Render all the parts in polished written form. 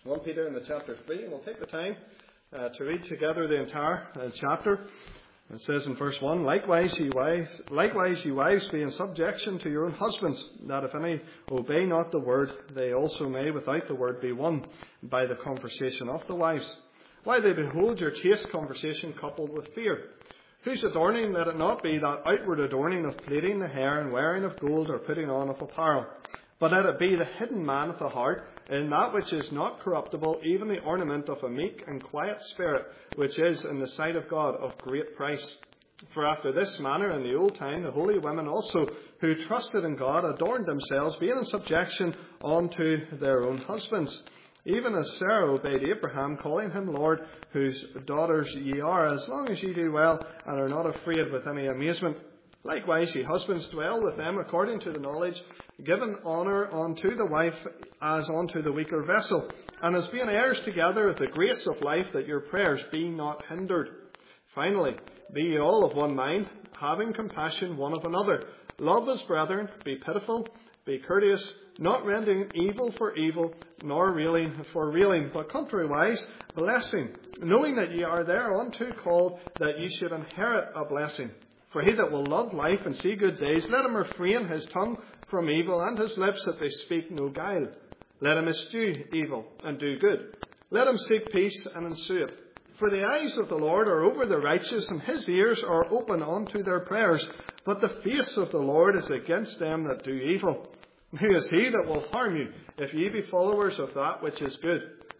1 Peter in the chapter 3, and we'll take the time to read together the entire chapter. It says in verse 1, Likewise, ye wives, be in subjection to your own husbands, that if any obey not the word, they also may without the word be won by the conversation of the wives, while they behold your chaste conversation coupled with fear. Whose adorning let it not be that outward adorning of plaiting the hair and wearing of gold or putting on of apparel, but let it be the hidden man of the heart, in that which is not corruptible, even the ornament of a meek and quiet spirit, which is in the sight of God of great price. For after this manner in the old time the holy women also, who trusted in God, adorned themselves, being in subjection unto their own husbands. Even as Sarah obeyed Abraham, calling him Lord, whose daughters ye are, as long as ye do well, and are not afraid with any amazement. Likewise, ye husbands, dwell with them according to the knowledge, giving honour unto the wife as unto the weaker vessel, and as being heirs together of the grace of life, that your prayers be not hindered. Finally, be ye all of one mind, having compassion one of another. Love as brethren, be pitiful, be courteous, not rendering evil for evil, nor railing for railing, but contrariwise, blessing, knowing that ye are thereunto called, that ye should inherit a blessing. For he that will love life and see good days, let him refrain his tongue from evil, and his lips that they speak no guile. Let him eschew evil and do good. Let him seek peace and ensue it. For the eyes of the Lord are over the righteous, and his ears are open unto their prayers. But the face of the Lord is against them that do evil. Who is he that will harm you, if ye be followers of that which is good?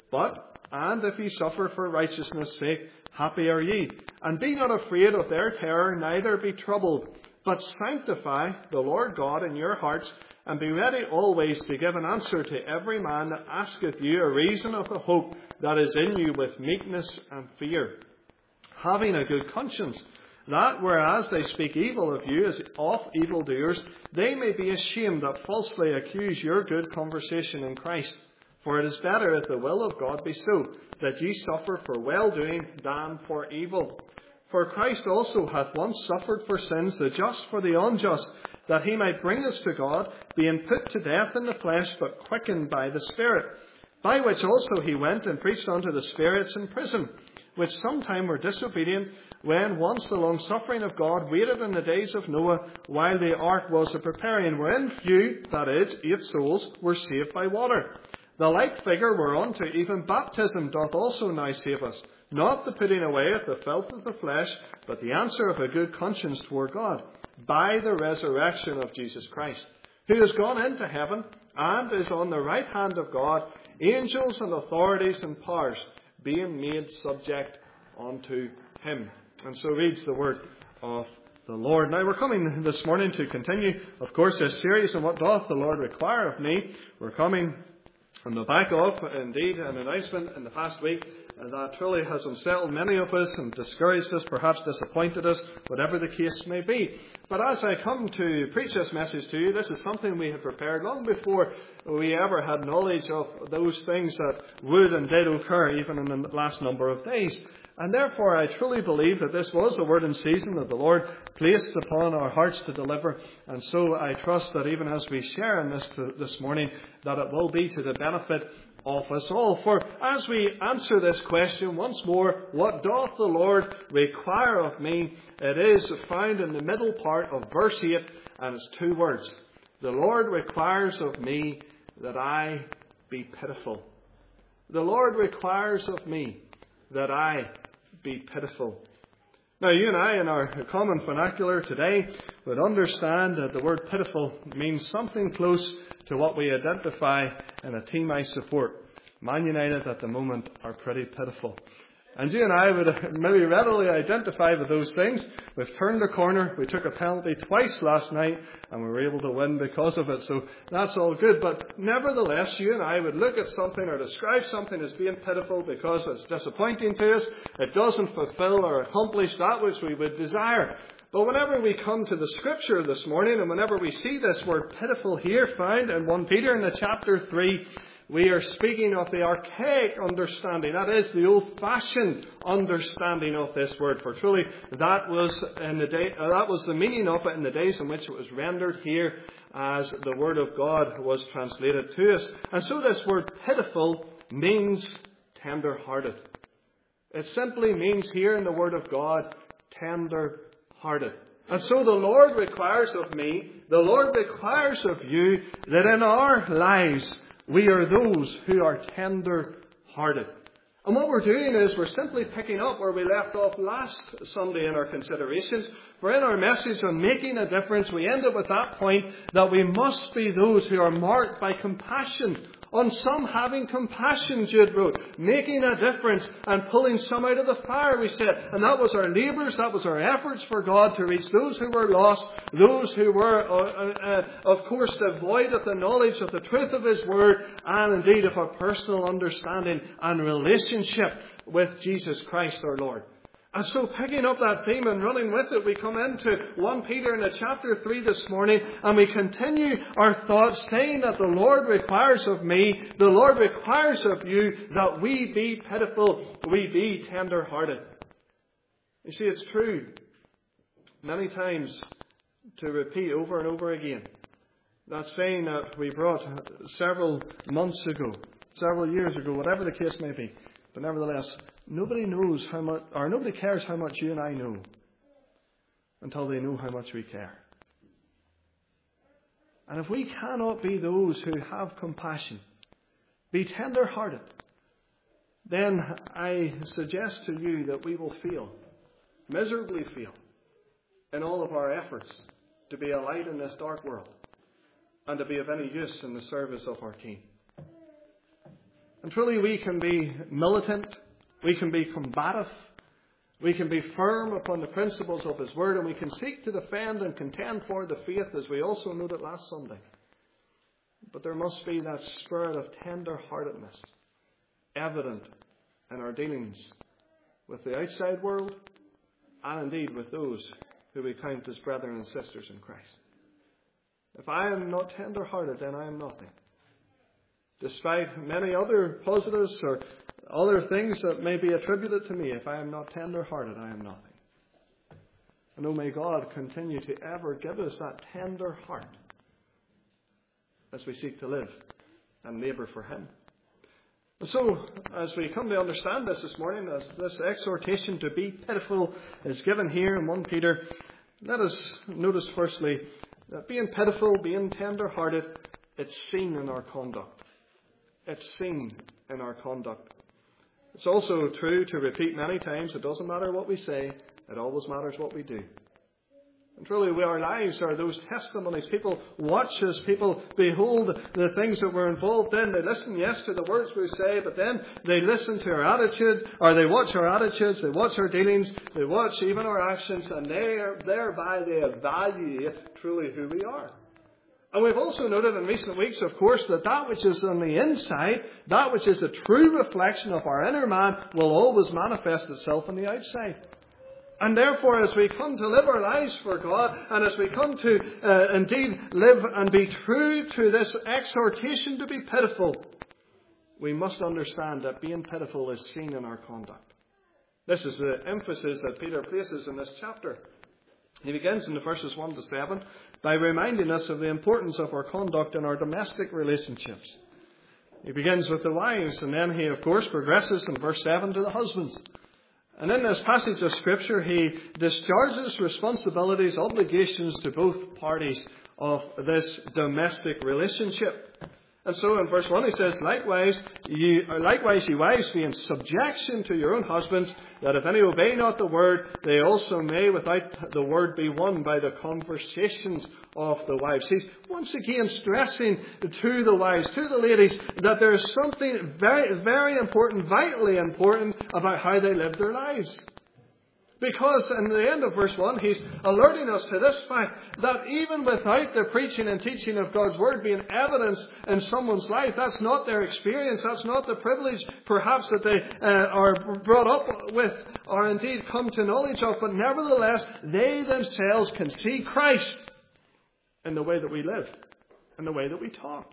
And if ye suffer for righteousness' sake, happy are ye. And be not afraid of their terror, neither be troubled. But sanctify the Lord God in your hearts, and be ready always to give an answer to every man that asketh you a reason of the hope that is in you with meekness and fear, having a good conscience, that whereas they speak evil of you as of evildoers, they may be ashamed that falsely accuse your good conversation in Christ. For it is better, if the will of God be so, that ye suffer for well-doing than for evil. For Christ also hath once suffered for sins, the just for the unjust, that he might bring us to God, being put to death in the flesh, but quickened by the Spirit. By which also he went and preached unto the spirits in prison, which sometime were disobedient, when once the long-suffering of God waited in the days of Noah, while the ark was a preparing, wherein few, that is, 8 souls, were saved by water. The like figure whereunto even baptism doth also now save us, not the putting away of the filth of the flesh, but the answer of a good conscience toward God, by the resurrection of Jesus Christ, who is gone into heaven, and is on the right hand of God, angels and authorities and powers being made subject unto him. And so reads the word of the Lord. Now we're coming this morning to continue, of course, this series on what doth the Lord require of me. We're coming on the back of, indeed, an announcement in the past week that truly has unsettled many of us and discouraged us, perhaps disappointed us, whatever the case may be. But as I come to preach this message to you, this is something we had prepared long before we ever had knowledge of those things that would and did occur even in the last number of days. And therefore I truly believe that this was the word in season that the Lord placed upon our hearts to deliver. And so I trust that even as we share in this morning, that it will be to the benefit of us all. For as we answer this question once more, what doth the Lord require of me? It is found in the middle part of verse 8, and it's 2 words. The Lord requires of me that I be pitiful. The Lord requires of me that I be pitiful. Now, you and I, in our common vernacular today, would understand that the word pitiful means something close to what we identify in a team I support. Man United at the moment are pretty pitiful. And you and I would maybe readily identify with those things. We've turned the corner. We took a penalty twice last night and we were able to win because of it. So that's all good. But nevertheless, you and I would look at something or describe something as being pitiful because it's disappointing to us. It doesn't fulfill or accomplish that which we would desire. But whenever we come to the scripture this morning and whenever we see this word pitiful here found in 1 Peter in the chapter 3, we are speaking of the archaic understanding. That is the old-fashioned understanding of this word. For truly, that was the meaning of it in the days in which it was rendered here as the word of God was translated to us. And so this word pitiful means tender-hearted. It simply means here in the Word of God, tender-hearted. And so the Lord requires of me, the Lord requires of you, that in our lives we are those who are tender-hearted. And what we're doing is we're simply picking up where we left off last Sunday in our considerations. For in our message on making a difference, we end up with that point that we must be those who are marked by compassion. On some having compassion, Jude wrote, making a difference and pulling some out of the fire, we said. And that was our labours, that was our efforts for God to reach those who were lost, those who were, of course, devoid of the knowledge of the truth of His Word, and indeed of a personal understanding and relationship with Jesus Christ our Lord. And so picking up that theme and running with it, we come into 1 Peter in the chapter 3 this morning, and we continue our thoughts saying that the Lord requires of me, the Lord requires of you, that we be pitiful, we be tender-hearted. You see, it's true many times to repeat over and over again. That saying that we brought several months ago, several years ago, whatever the case may be. But nevertheless, nobody knows how much, or nobody cares how much you and I know until they know how much we care. And if we cannot be those who have compassion, be tender-hearted, then I suggest to you that we will fail, miserably fail, in all of our efforts to be a light in this dark world and to be of any use in the service of our King. And truly we can be militant, we can be combative, we can be firm upon the principles of His Word, and we can seek to defend and contend for the faith, as we also noted last Sunday. But there must be that spirit of tender-heartedness evident in our dealings with the outside world, and indeed with those who we count as brethren and sisters in Christ. If I am not tender-hearted, then I am nothing. Despite many other positives or other things that may be attributed to me, if I am not tender-hearted, I am nothing. And oh, may God continue to ever give us that tender heart as we seek to live and labour for Him. And so, as we come to understand this morning, as this exhortation to be pitiful is given here in 1 Peter, let us notice firstly that being pitiful, being tender-hearted, it's seen in our conduct. It's seen in our conduct. It's also true to repeat many times, it doesn't matter what we say, it always matters what we do. And truly, our lives are those testimonies. People watch us, people behold the things that we're involved in. They listen, yes, to the words we say, but then they listen to our attitude, or they watch our attitudes, they watch our dealings, they watch even our actions, and thereby they evaluate truly who we are. And we've also noted in recent weeks, of course, that which is on the inside, that which is a true reflection of our inner man, will always manifest itself on the outside. And therefore, as we come to live our lives for God, and as we come to indeed live and be true to this exhortation to be pitiful, we must understand that being pitiful is seen in our conduct. This is the emphasis that Peter places in this chapter. He begins in the verses 1 to 7 by reminding us of the importance of our conduct in our domestic relationships. He begins with the wives, and then he, of course, progresses in verse 7 to the husbands. And in this passage of Scripture, he discharges responsibilities, obligations to both parties of this domestic relationship. And so in verse 1 he says, Likewise, ye wives, be in subjection to your own husbands, that if any obey not the word, they also may without the word be won by the conversations of the wives. He's once again stressing to the wives, to the ladies, that there is something very, very important, vitally important, about how they live their lives. Because in the end of verse 1, he's alerting us to this fact that even without the preaching and teaching of God's Word being evidence in someone's life, that's not their experience, that's not the privilege perhaps that they are brought up with or indeed come to knowledge of, but nevertheless, they themselves can see Christ in the way that we live, in the way that we talk.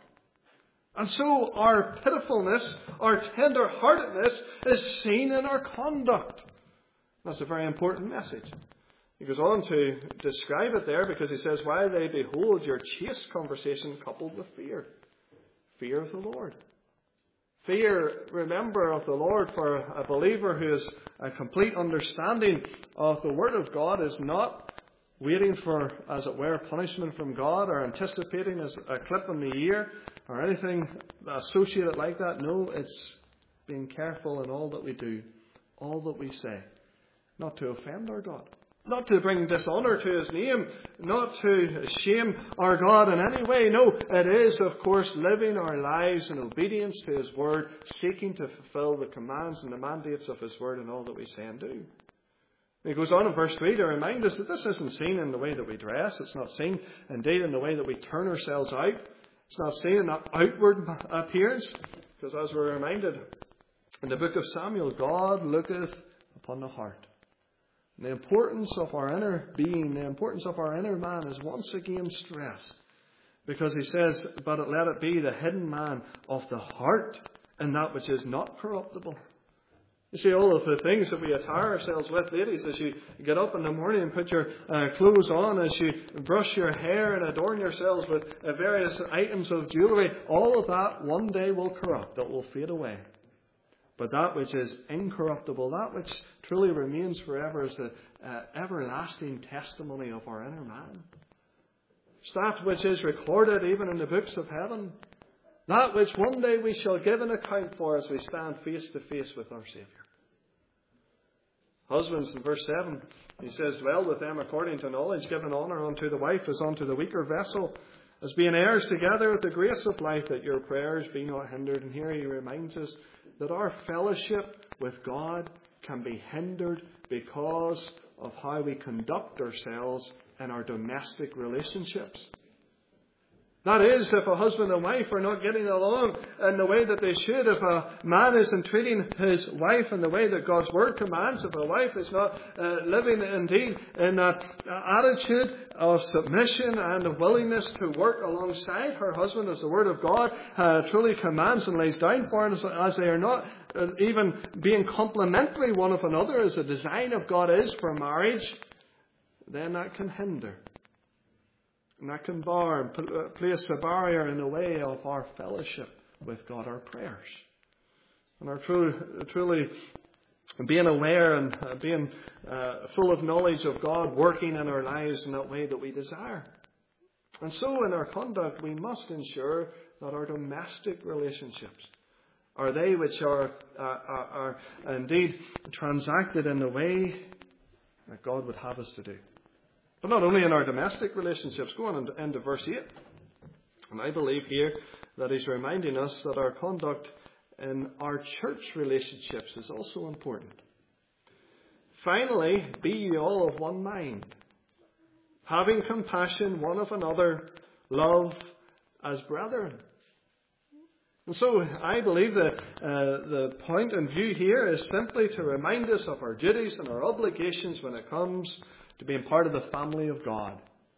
And so our pitifulness, our tender-heartedness is seen in our conduct. That's a very important message. He goes on to describe it there because he says, while they behold your chaste conversation coupled with fear. Fear of the Lord. fear, remember, of the Lord for a believer who has a complete understanding of the Word of God is not waiting for, as it were, punishment from God or anticipating as a clip in the ear or anything associated like that. No, it's being careful in all that we do, all that we say, not to offend our God, not to bring dishonour to His name, not to shame our God in any way. No, it is, of course, living our lives in obedience to His Word, seeking to fulfil the commands and the mandates of His Word in all that we say and do. He goes on in verse 3 to remind us that this isn't seen in the way that we dress. It's not seen, indeed, in the way that we turn ourselves out. It's not seen in that outward appearance. Because as we're reminded in the book of Samuel, God looketh upon the heart. And the importance of our inner being, the importance of our inner man is once again stressed. Because he says, but let it be the hidden man of the heart, and that which is not corruptible. You see, all of the things that we attire ourselves with, ladies, as you get up in the morning and put your clothes on, as you brush your hair and adorn yourselves with various items of jewellery, all of that one day will corrupt. It will fade away. But that which is incorruptible, that which truly remains forever, is the everlasting testimony of our inner man. It's that which is recorded even in the books of heaven. That which one day we shall give an account for as we stand face to face with our Saviour. Husbands, in verse 7, he says, dwell with them according to knowledge, giving honour unto the wife as unto the weaker vessel, as being heirs together with the grace of life, that your prayers be not hindered. And here he reminds us that our fellowship with God can be hindered because of how we conduct ourselves in our domestic relationships. That is, if a husband and wife are not getting along in the way that they should, if a man isn't treating his wife in the way that God's Word commands, if a wife is not living indeed in that attitude of submission and a willingness to work alongside her husband as the Word of God truly commands and lays down for us, as they are not even being complementary one of another as the design of God is for marriage, then that can hinder. And that can place a barrier in the way of our fellowship with God, our prayers. And our truly being aware and being full of knowledge of God working in our lives in that way that we desire. And so in our conduct we must ensure that our domestic relationships are they which are indeed transacted in the way that God would have us to do. But not only in our domestic relationships. Go on into verse 8. And I believe here that he's reminding us that our conduct in our church relationships is also important. Finally, be ye all of one mind, having compassion one of another, love as brethren. And so I believe that the point in view here is simply to remind us of our duties and our obligations when it comes to being part of the family of God.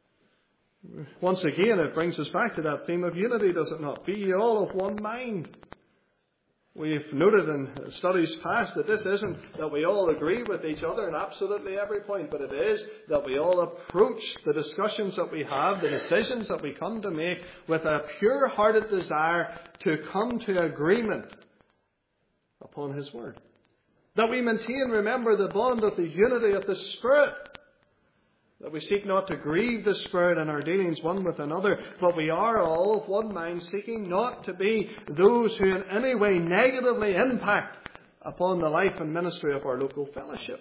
Once again, it brings us back to that theme of unity, does it not? Be ye all of one mind. We've noted in studies past that this isn't that we all agree with each other in absolutely every point, but it is that we all approach the discussions that we have, the decisions that we come to make, with a pure-hearted desire to come to agreement upon His Word. That we maintain, remember, the bond of the unity of the Spirit. That we seek not to grieve the Spirit in our dealings one with another, but we are all of one mind, seeking not to be those who in any way negatively impact upon the life and ministry of our local fellowship.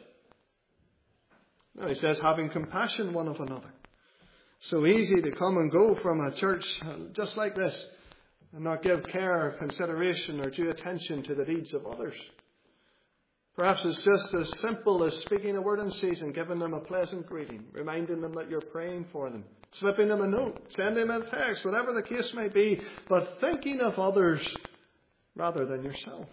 Now he says, having compassion one of another. So easy to come and go from a church just like this and not give care or consideration or due attention to the deeds of others. Perhaps it's just as simple as speaking a word in season, giving them a pleasant greeting, reminding them that you're praying for them, slipping them a note, sending them a text, whatever the case may be, but thinking of others rather than yourself.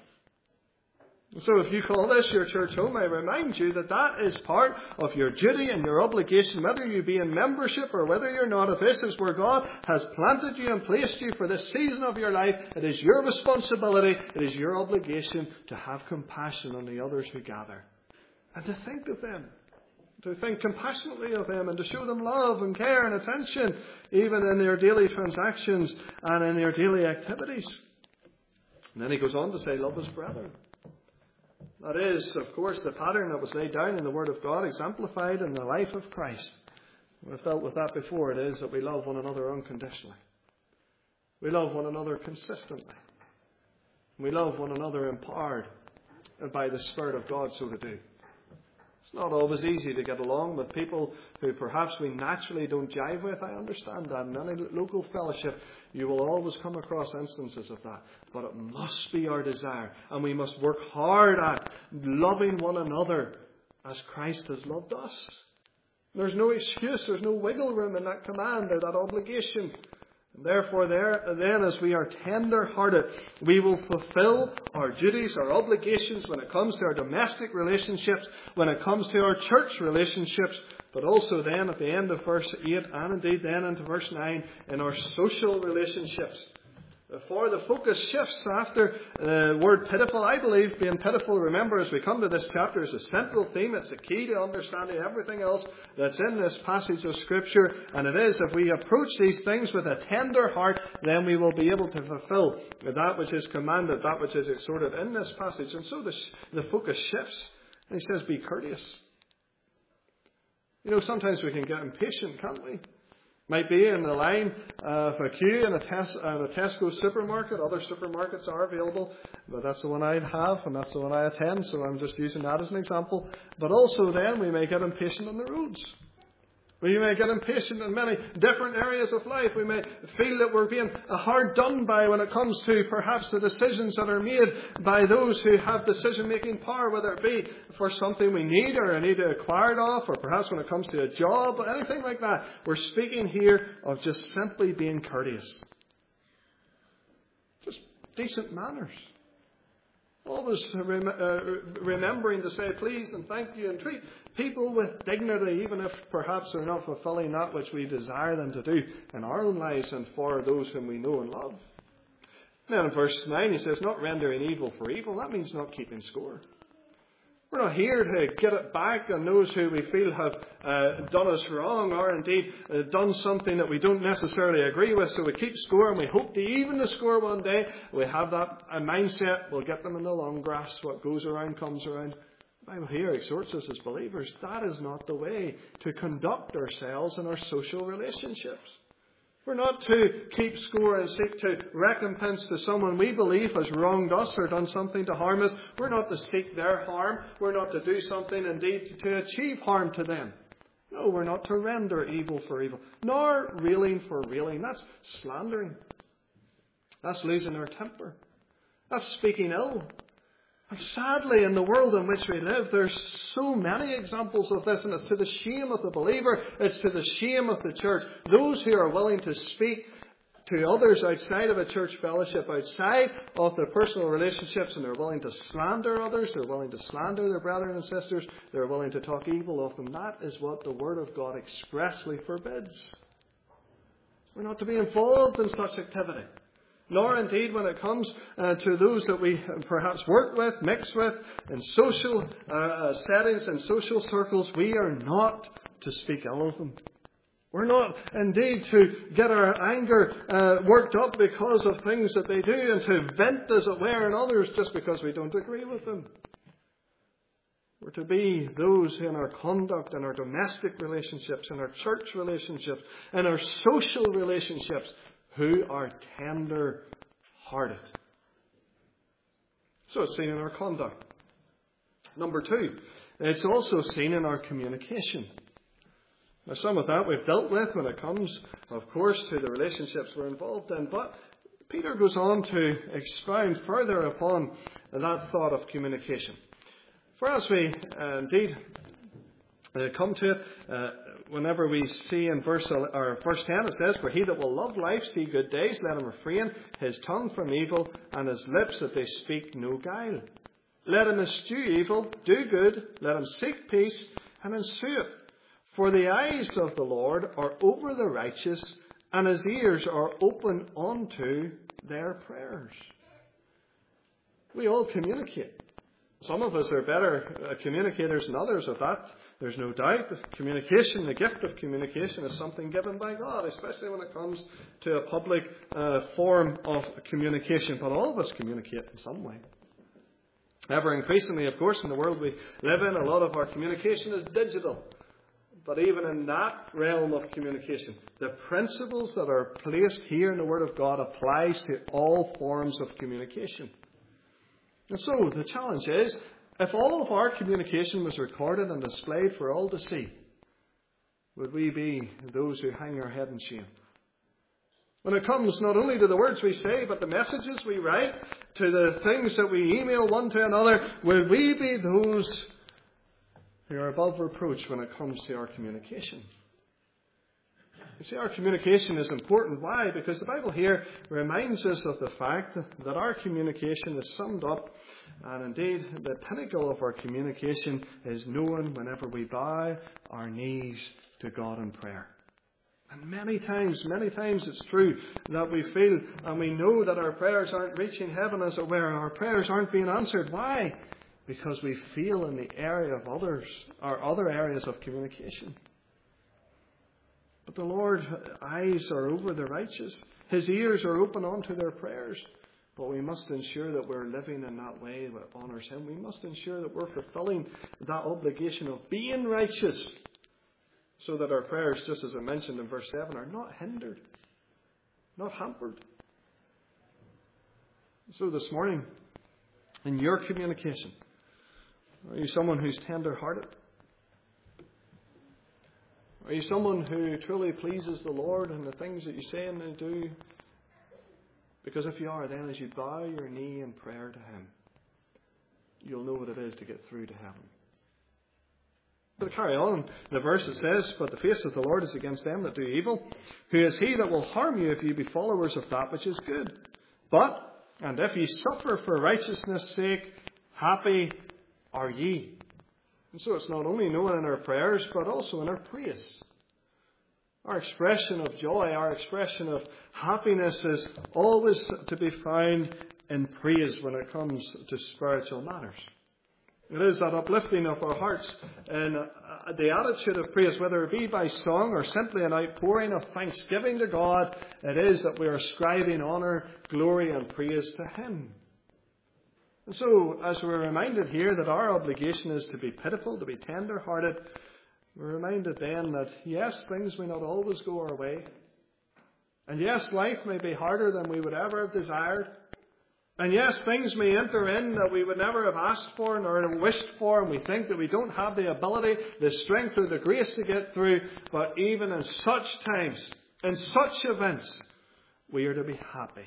So if you call this your church home, I remind you that that is part of your duty and your obligation, whether you be in membership or whether you're not. If this is where God has planted you and placed you for this season of your life, it is your responsibility, it is your obligation to have compassion on the others who gather. And to think of them, to think compassionately of them, and to show them love and care and attention, even in their daily transactions and in their daily activities. And then he goes on to say, love his brethren. That is, of course, the pattern that was laid down in the Word of God, exemplified in the life of Christ. We've dealt with that before. It is that we love one another unconditionally. We love one another consistently. We love one another empowered by the Spirit of God so to do. It's not always easy to get along with people who perhaps we naturally don't jive with. I understand that. In any local fellowship, you will always come across instances of that. But it must be our desire. And we must work hard at loving one another as Christ has loved us. There's no excuse. There's no wiggle room in that command or that obligation. And therefore, then, as we are tender-hearted, we will fulfill our duties, our obligations when it comes to our domestic relationships, when it comes to our church relationships, but also then at the end of verse 8 and indeed then into verse 9 in our social relationships. For the focus shifts after the word pitiful. I believe being pitiful, remember, as we come to this chapter, is a central theme. It's the key to understanding everything else that's in this passage of Scripture. And it is, if we approach these things with a tender heart, then we will be able to fulfill that which is commanded, that which is exhorted in this passage. And so the focus shifts. And he says, be courteous. You know, sometimes we can get impatient, can't we? Might be in the line of a queue in a Tesco supermarket. Other supermarkets are available, but that's the one I have and that's the one I attend, so I'm just using that as an example. But also then we may get impatient on the roads. We may get impatient in many different areas of life. We may feel that we're being hard done by when it comes to perhaps the decisions that are made by those who have decision-making power, whether it be for something we need or need to acquire it off, or perhaps when it comes to a job, or anything like that. We're speaking here of just simply being courteous. Just decent manners. Always remembering to say please and thank you and treat people with dignity, even if perhaps they're not fulfilling that which we desire them to do in our own lives and for those whom we know and love. Then in verse 9 he says, not rendering evil for evil. That means not keeping score. We're not here to get it back on those who we feel have done us wrong or indeed done something that we don't necessarily agree with. So we keep score and we hope to even the score one day. We have that mindset. We'll get them in the long grass. What goes around comes around. The Bible here exhorts us as believers. That is not the way to conduct ourselves in our social relationships. We're not to keep score and seek to recompense to someone we believe has wronged us or done something to harm us. We're not to seek their harm. We're not to do something indeed to achieve harm to them. No, we're not to render evil for evil, nor railing for railing. That's slandering. That's losing our temper. That's speaking ill. And sadly, in the world in which we live, there's so many examples of this, and it's to the shame of the believer, it's to the shame of the church. Those who are willing to speak to others outside of a church fellowship, outside of their personal relationships, and they're willing to slander others, they're willing to slander their brethren and sisters, they're willing to talk evil of them. That is what the Word of God expressly forbids. We're not to be involved in such activity. Nor indeed when it comes to those that we perhaps work with, mix with, in social settings and social circles, we are not to speak ill of them. We're not indeed to get our anger worked up because of things that they do and to vent, as it were, on others just because we don't agree with them. We're to be those in our conduct, in our domestic relationships, in our church relationships, in our social relationships, who are tender-hearted. So it's seen in our conduct. Number 2, it's also seen in our communication. Now some of that we've dealt with when it comes, of course, to the relationships we're involved in. But Peter goes on to expound further upon that thought of communication. For as we indeed come to it, whenever we see in verse 10, it says, for he that will love life, see good days, let him refrain his tongue from evil, and his lips that they speak no guile. Let him eschew evil, do good, let him seek peace, and ensue it. For the eyes of the Lord are over the righteous, and his ears are open unto their prayers. We all communicate. Some of us are better communicators than others of that There's no doubt that communication, the gift of communication, is something given by God, especially when it comes to a public form of communication. But all of us communicate in some way. Ever increasingly, of course, in the world we live in, a lot of our communication is digital. But even in that realm of communication, the principles that are placed here in the Word of God applies to all forms of communication. And so the challenge is, if all of our communication was recorded and displayed for all to see, would we be those who hang our head in shame? When it comes not only to the words we say, but the messages we write, to the things that we email one to another, will we be those who are above reproach when it comes to our communication? You see, our communication is important. Why? Because the Bible here reminds us of the fact that our communication is summed up, and indeed the pinnacle of our communication is known whenever we bow our knees to God in prayer. And many times it's true that we feel and we know that our prayers aren't reaching heaven, as it were. Our prayers aren't being answered. Why? Because we feel in the area of others, or other areas of communication. But the Lord's eyes are over the righteous. His ears are open unto their prayers. But we must ensure that we're living in that way that honours Him. We must ensure that we're fulfilling that obligation of being righteous, so that our prayers, just as I mentioned in verse 7, are not hindered, not hampered. So this morning, in your communication, are you someone who's tender-hearted? Are you someone who truly pleases the Lord in the things that you say and do? Because if you are, then as you bow your knee in prayer to Him, you'll know what it is to get through to heaven. But carry on, the verse it says, "But the face of the Lord is against them that do evil. Who is he that will harm you if you be followers of that which is good? But, and if ye suffer for righteousness' sake, happy are ye." And so it's not only known in our prayers, but also in our praise. Our expression of joy, our expression of happiness is always to be found in praise when it comes to spiritual matters. It is that uplifting of our hearts and the attitude of praise, whether it be by song or simply an outpouring of thanksgiving to God. It is that we are ascribing honour, glory and praise to Him. And so, as we're reminded here that our obligation is to be pitiful, to be tender-hearted, we're reminded then that, yes, things may not always go our way. And yes, life may be harder than we would ever have desired. And yes, things may enter in that we would never have asked for nor wished for, and we think that we don't have the ability, the strength or the grace to get through. But even in such times, in such events, we are to be happy.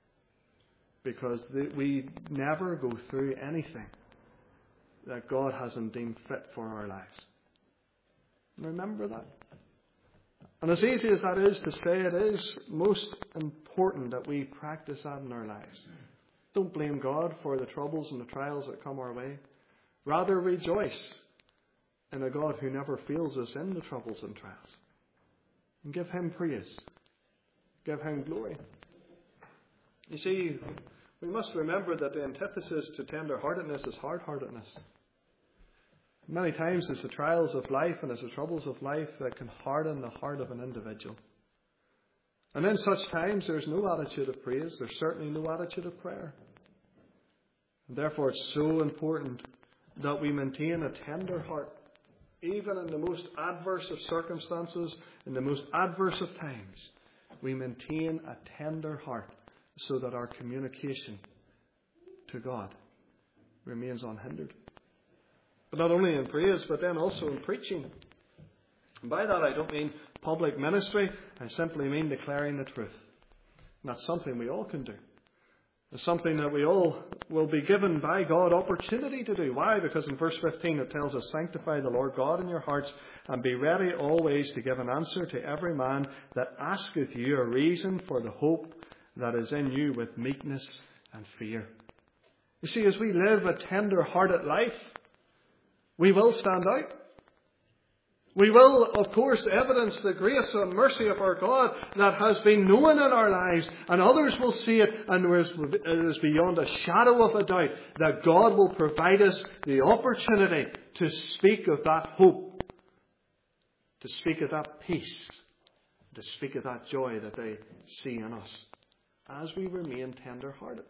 Because we never go through anything that God hasn't deemed fit for our lives. Remember that. And as easy as that is to say, it is most important that we practice that in our lives. Don't blame God for the troubles and the trials that come our way. Rather rejoice in a God who never fails us in the troubles and trials. And give Him praise. Give Him glory. You see, we must remember that the antithesis to tender-heartedness is hard-heartedness. Many times it's the trials of life and it's the troubles of life that can harden the heart of an individual. And in such times there's no attitude of praise. There's certainly no attitude of prayer. And therefore it's so important that we maintain a tender heart, even in the most adverse of circumstances, in the most adverse of times. We maintain a tender heart so that our communication to God remains unhindered. But not only in praise, but then also in preaching. And by that I don't mean public ministry. I simply mean declaring the truth. And that's something we all can do. It's something that we all will be given by God opportunity to do. Why? Because in verse 15 it tells us, "Sanctify the Lord God in your hearts, and be ready always to give an answer to every man that asketh you a reason for the hope that is in you with meekness and fear." You see, as we live a tender-hearted life, we will stand out. We will, of course, evidence the grace and mercy of our God that has been known in our lives, and others will see it, and it is beyond a shadow of a doubt that God will provide us the opportunity to speak of that hope to speak of that peace, to speak of that joy that they see in us as we remain tender-hearted.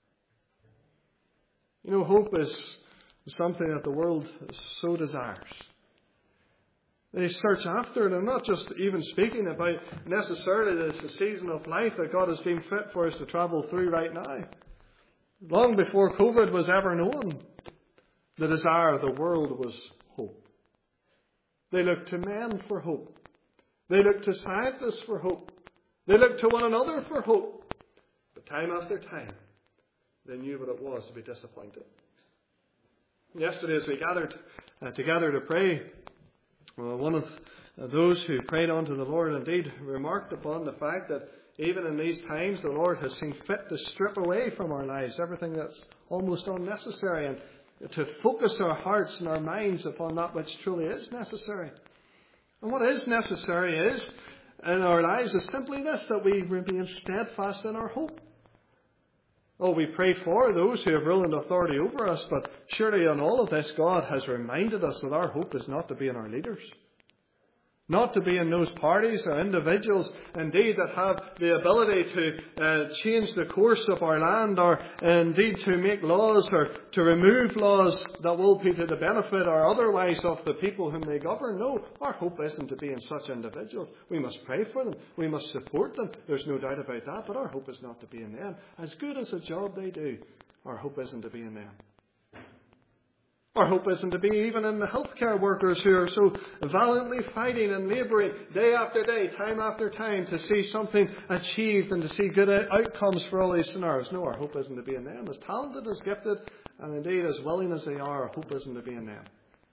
You know, hope is something that the world so desires. They search after it, and not just even speaking about necessarily the season of life that God has deemed fit for us to travel through right now. Long before COVID was ever known, the desire of the world was hope. They looked to men for hope. They looked to scientists for hope. They looked to one another for hope. But time after time, they knew what it was to be disappointed. Yesterday, as we gathered together to pray, one of those who prayed unto the Lord indeed remarked upon the fact that even in these times the Lord has seen fit to strip away from our lives everything that's almost unnecessary and to focus our hearts and our minds upon that which truly is necessary. And what is necessary is in our lives is simply this, that we remain steadfast in our hope. Oh, we pray for those who have rule and authority over us, but surely in all of this, God has reminded us that our hope is not to be in our leaders. Not to be in those parties or individuals, indeed, that have the ability to change the course of our land, or indeed to make laws or to remove laws that will be to the benefit or otherwise of the people whom they govern. No, our hope isn't to be in such individuals. We must pray for them. We must support them. There's no doubt about that, but our hope is not to be in them. As good as a job they do, our hope isn't to be in them. Our hope isn't to be even in the healthcare workers who are so valiantly fighting and labouring day after day, time after time, to see something achieved and to see good outcomes for all these scenarios. No, our hope isn't to be in them. As talented, as gifted, and indeed as willing as they are, our hope isn't to be in them.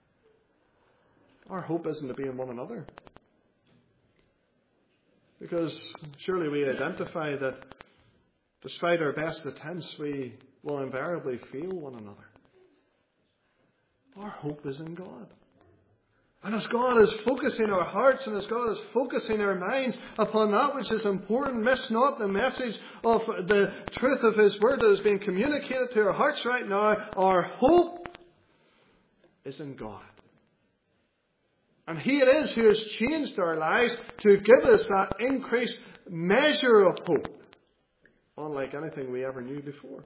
Our hope isn't to be in one another. Because surely we identify that despite our best attempts, we will invariably fail one another. Our hope is in God. And as God is focusing our hearts and as God is focusing our minds upon that which is important, miss not the message of the truth of His Word that is being communicated to our hearts right now. Our hope is in God. And He it is who has changed our lives to give us that increased measure of hope, unlike anything we ever knew before.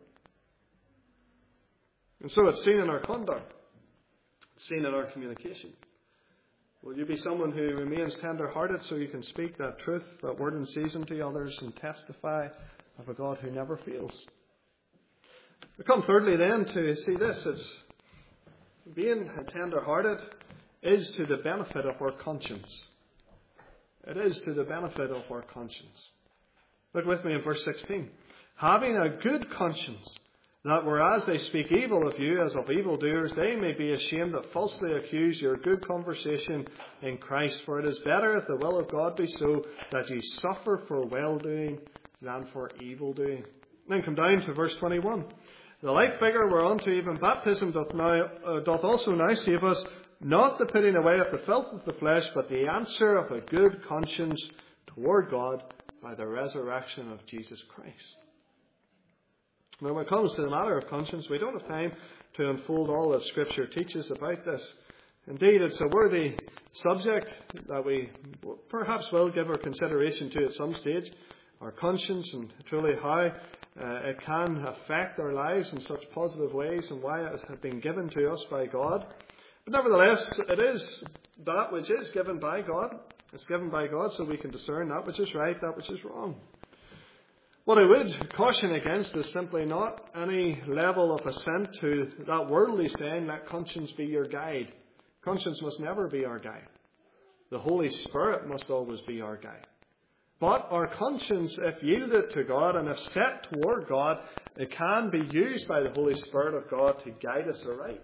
And so it's seen in our conduct. Seen in our communication. Will you be someone who remains tender-hearted so you can speak that truth, that word in season to others and testify of a God who never fails? We come thirdly then to see this. It's being tender-hearted is to the benefit of our conscience. It is to the benefit of our conscience. Look with me in verse 16. Having a good conscience, that whereas they speak evil of you as of evildoers, they may be ashamed that falsely accuse your good conversation in Christ. For it is better, if the will of God be so, that ye suffer for well-doing than for evil-doing. Then come down to verse 21. The like figure whereunto even baptism doth also now save us, not the putting away of the filth of the flesh, but the answer of a good conscience toward God by the resurrection of Jesus Christ. Now, when it comes to the matter of conscience, we don't have time to unfold all that Scripture teaches about this. Indeed, it's a worthy subject that we perhaps will give our consideration to at some stage. Our conscience and truly how it can affect our lives in such positive ways and why it has been given to us by God. But nevertheless, it is that which is given by God. It's given by God so we can discern that which is right, that which is wrong. What I would caution against is simply not any level of assent to that worldly saying, let conscience be your guide. Conscience must never be our guide. The Holy Spirit must always be our guide. But our conscience, if yielded to God and if set toward God, it can be used by the Holy Spirit of God to guide us aright.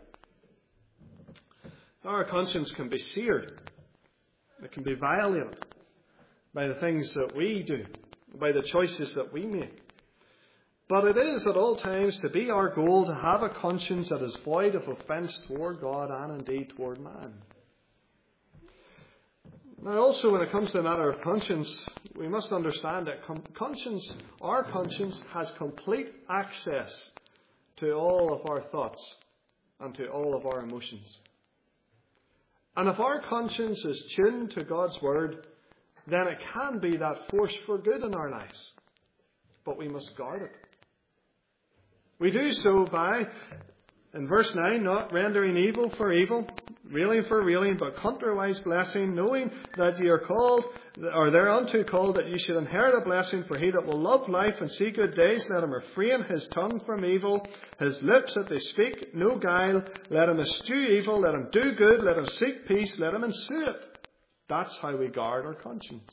Our conscience can be seared. It can be violated by the things that we do, by the choices that we make. But it is at all times to be our goal to have a conscience that is void of offence toward God and indeed toward man. Now also when it comes to the matter of conscience, we must understand that our conscience has complete access to all of our thoughts and to all of our emotions. And if our conscience is tuned to God's Word, then it can be that force for good in our lives. But we must guard it. We do so by, in verse 9, not rendering evil for evil, railing for railing, but contrariwise blessing, knowing that ye are called, or thereunto called, that ye should inherit a blessing. For he that will love life and see good days, let him refrain his tongue from evil, his lips that they speak no guile. Let him eschew evil, let him do good, let him seek peace, let him ensue it. That's how we guard our conscience.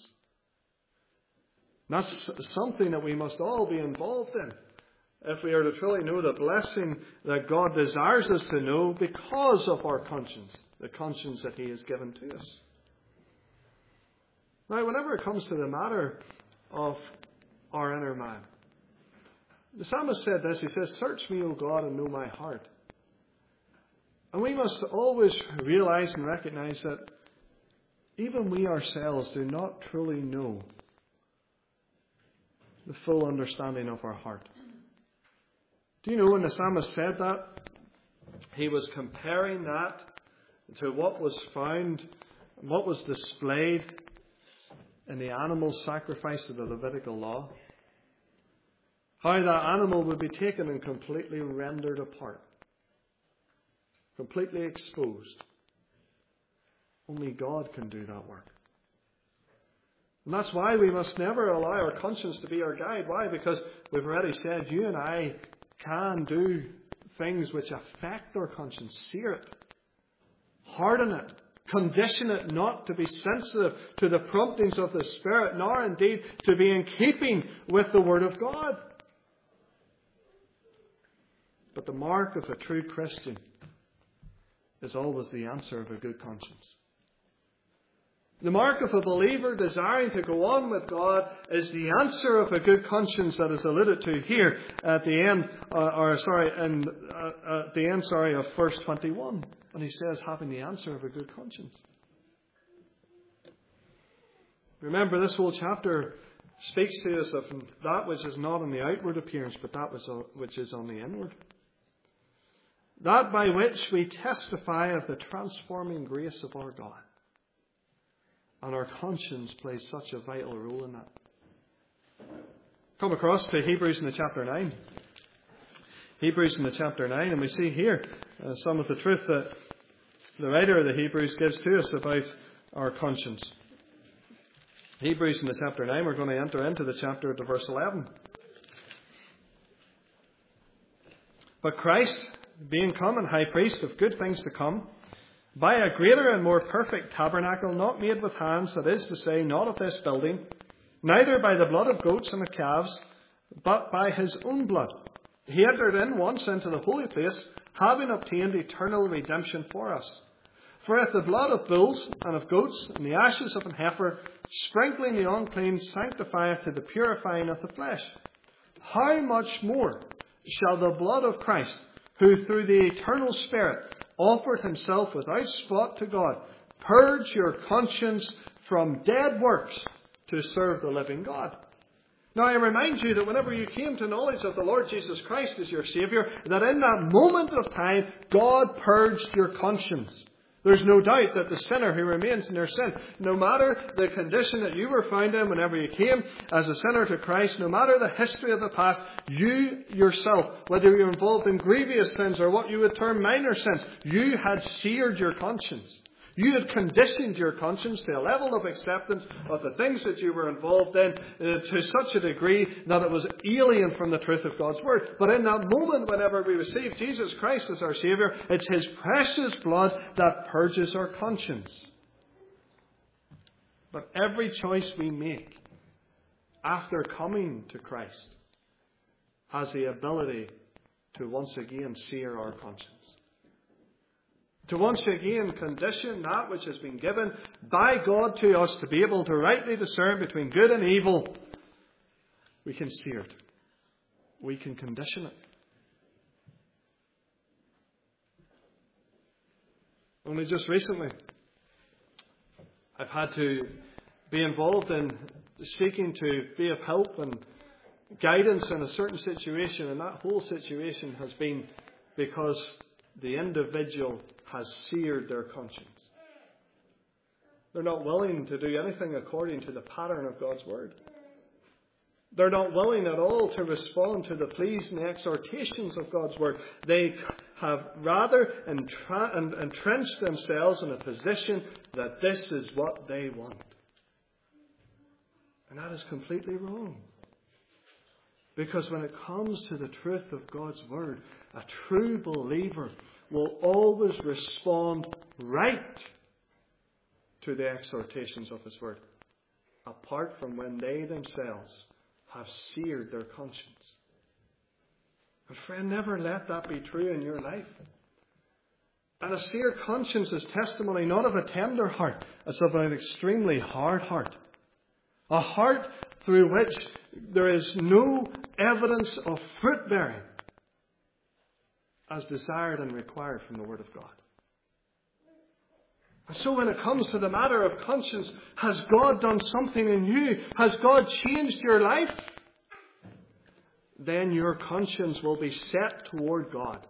That's something that we must all be involved in, if we are to truly know the blessing that God desires us to know because of our conscience, the conscience that He has given to us. Now, whenever it comes to the matter of our inner man, the psalmist said this, he says, "Search me, O God, and know my heart." And we must always realize and recognize that even we ourselves do not truly know the full understanding of our heart. Do you know when the psalmist said that, he was comparing that to what was found, what was displayed in the animal sacrifice of the Levitical law? How that animal would be taken and completely rendered apart, completely exposed. Only God can do that work. And that's why we must never allow our conscience to be our guide. Why? Because we've already said you and I can do things which affect our conscience, sear it, harden it, condition it not to be sensitive to the promptings of the Spirit, nor indeed to be in keeping with the Word of God. But the mark of a true Christian is always the answer of a good conscience. The mark of a believer desiring to go on with God is the answer of a good conscience that is alluded to here at the end, of verse 21. And he says, having the answer of a good conscience. Remember, this whole chapter speaks to us of that which is not on the outward appearance, but that which is on the inward. That by which we testify of the transforming grace of our God. And our conscience plays such a vital role in that. Come across to Hebrews in the chapter 9. Hebrews in the chapter 9, and we see here some of the truth that the writer of the Hebrews gives to us about our conscience. Hebrews in the chapter 9, we're going to enter into the chapter to verse 11. But Christ, being come and high priest of good things to come, by a greater and more perfect tabernacle, not made with hands, that is to say, not of this building, neither by the blood of goats and of calves, but by his own blood. He entered in once into the holy place, having obtained eternal redemption for us. For if the blood of bulls and of goats and the ashes of an heifer, sprinkling the unclean, sanctifieth to the purifying of the flesh, how much more shall the blood of Christ, who through the eternal Spirit offered himself without spot to God, purge your conscience from dead works to serve the living God? Now I remind you that whenever you came to knowledge of the Lord Jesus Christ as your Saviour, that in that moment of time, God purged your conscience. There's no doubt that the sinner who remains in their sin, no matter the condition that you were found in whenever you came as a sinner to Christ, no matter the history of the past, you yourself, whether you're involved in grievous sins or what you would term minor sins, you had seared your conscience. You had conditioned your conscience to a level of acceptance of the things that you were involved in to such a degree that it was alien from the truth of God's Word. But in that moment, whenever we receive Jesus Christ as our Saviour, it's His precious blood that purges our conscience. But every choice we make after coming to Christ has the ability to once again sear our conscience. To once again condition that which has been given by God to us to be able to rightly discern between good and evil. We can sear it. We can condition it. Only just recently, I've had to be involved in seeking to be of help and guidance in a certain situation, and that whole situation has been because the individual has seared their conscience. They're not willing to do anything according to the pattern of God's Word. They're not willing at all to respond to the pleas and the exhortations of God's Word. They have rather entrenched themselves in a position that this is what they want. And that is completely wrong. Because when it comes to the truth of God's Word, a true believer will always respond right to the exhortations of His Word, apart from when they themselves have seared their conscience. And friend, never let that be true in your life. And a seared conscience is testimony not of a tender heart, as of an extremely hard heart. A heart through which there is no evidence of fruit bearing as desired and required from the Word of God. And so when it comes to the matter of conscience, has God done something in you? Has God changed your life? Then your conscience will be set toward God.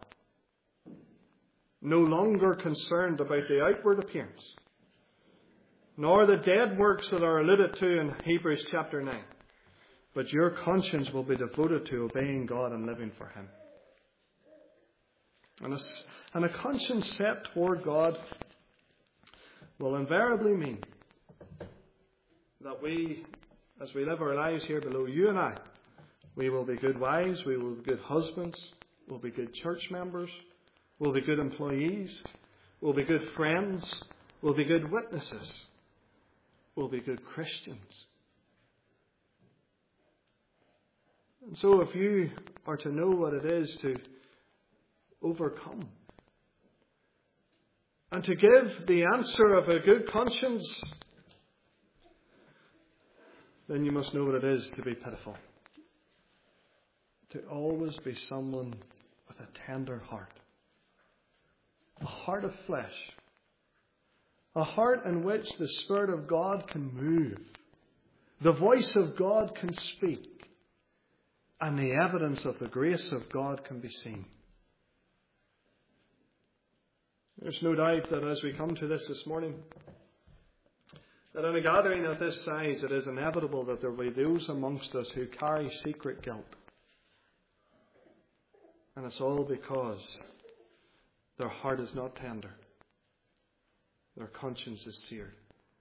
No longer concerned about the outward appearance, nor the dead works that are alluded to in Hebrews chapter 9. But your conscience will be devoted to obeying God and living for Him. And a conscience set toward God will invariably mean that we, as we live our lives here below, you and I, we will be good wives, we will be good husbands, we'll be good church members, we'll be good employees, we'll be good friends, we'll be good witnesses, we'll be good Christians. And so if you are to know what it is to overcome, and to give the answer of a good conscience, then you must know what it is to be pitiful. To always be someone with a tender heart. A heart of flesh. A heart in which the Spirit of God can move. The voice of God can speak. And the evidence of the grace of God can be seen. There's no doubt that as we come to this morning, that in a gathering of this size, it is inevitable that there will be those amongst us who carry secret guilt. And it's all because their heart is not tender. Their conscience is seared.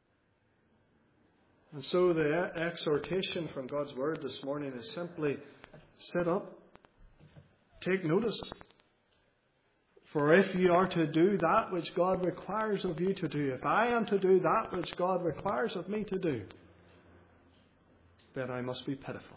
And so the exhortation from God's Word this morning is simply, sit up, take notice. For if you are to do that which God requires of you to do, if I am to do that which God requires of me to do, then I must be pitiful.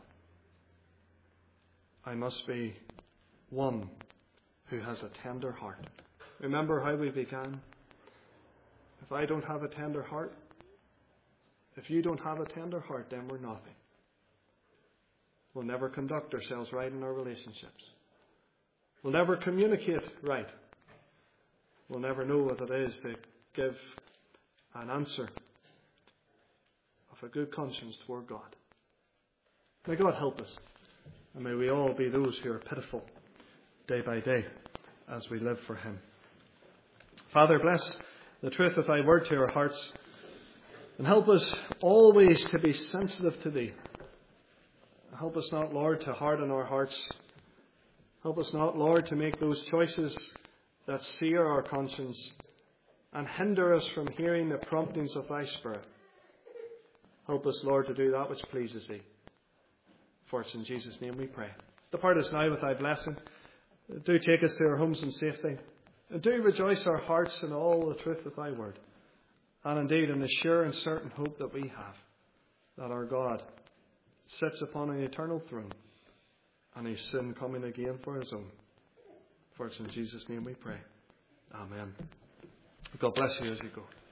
I must be one who has a tender heart. Remember how we began? If I don't have a tender heart, if you don't have a tender heart, then we're nothing. We'll never conduct ourselves right in our relationships. We'll never communicate right. We'll never know what it is to give an answer of a good conscience toward God. May God help us. And may we all be those who are pitiful day by day as we live for Him. Father, bless the truth of Thy Word to our hearts. And help us always to be sensitive to Thee. Help us not, Lord, to harden our hearts. Help us not, Lord, to make those choices that sear our conscience and hinder us from hearing the promptings of Thy Spirit. Help us, Lord, to do that which pleases Thee. For it's in Jesus' name we pray. Depart us now with Thy blessing. Do take us to our homes in safety. And do rejoice our hearts in all the truth of Thy Word. And indeed in the sure and certain hope that we have, that our God sits upon an eternal throne, and He's soon coming again for His own. For it's in Jesus' name we pray. Amen. God bless you as you go.